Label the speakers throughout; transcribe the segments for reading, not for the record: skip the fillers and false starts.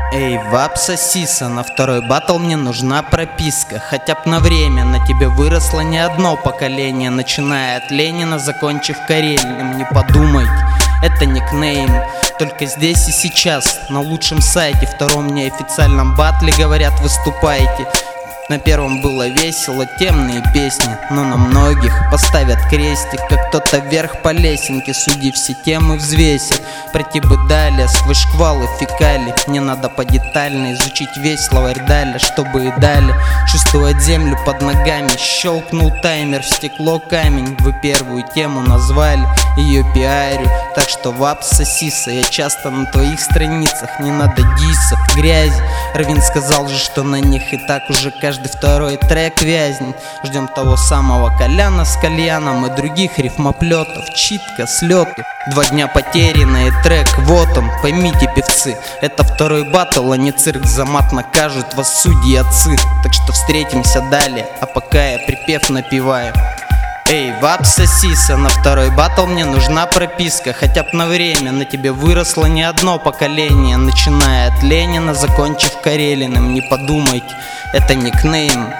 Speaker 1: Эй, вапса сиса, на второй батл мне нужна прописка. Хотя б на время, на тебе выросло не одно поколение, начиная от Ленина, закончив Карелиным. Не подумайте, это никнейм, только здесь и сейчас. На лучшем сайте, втором неофициальном батле, говорят, выступайте. На первом было весело, темные песни, но на многих поставят крестик, как кто-то вверх по лесенке. Суди все темы взвесит, пройти бы далее сквозь шквалы фекалий. Мне надо подетально изучить весь словарь далее, чтобы и далее чувствовать землю под ногами. Щелкнул таймер, в стекло камень. Вы первую тему назвали, ее пиарю. Так что вапса сиса, я часто на твоих страницах. Не надо дисов, грязи. Равин сказал же, что на них и так уже каждый второй трек вязнет. Ждем того самого Коляна с кальяном и других рифмоплетов. Читка с лету, 2 дня потерянный трек, вот он, поймите, певцы. Это второй батл, а не цирк, за мат накажут вас судьи отцы. Так что встретимся далее, а пока я припев напеваю. Эй, вапса сиса, на второй батл мне нужна прописка. Хотя б на время, на тебе выросло не одно поколение, начиная от Ленина, закончив Карелиным. Не подумайте, это никнейм.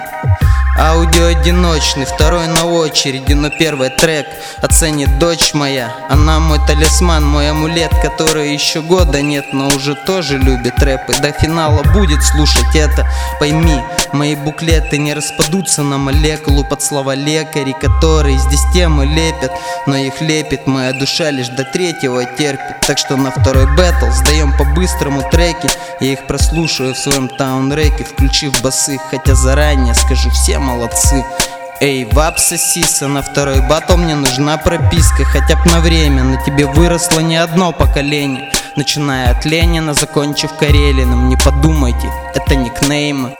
Speaker 1: Аудио одиночный, второй на очереди, но первый трек оценит дочь моя. Она мой талисман, мой амулет, который еще года нет, но уже тоже любит рэп. И до финала будет слушать это. Пойми, мои буклеты не распадутся на молекулу под слова лекари, которые здесь темы лепят, но их лепит моя душа лишь до 3-го терпит. Так что на второй бэтл сдаем по-быстрому треки. Я их прослушаю в своем таунреке, включив басы, хотя заранее скажу, все молодцы. Эй, вапса сиса, на второй батл мне нужна прописка. Хотя б на время, на тебе выросло не одно поколение, начиная от Ленина, закончив Карелиным. Не подумайте, это никнеймы.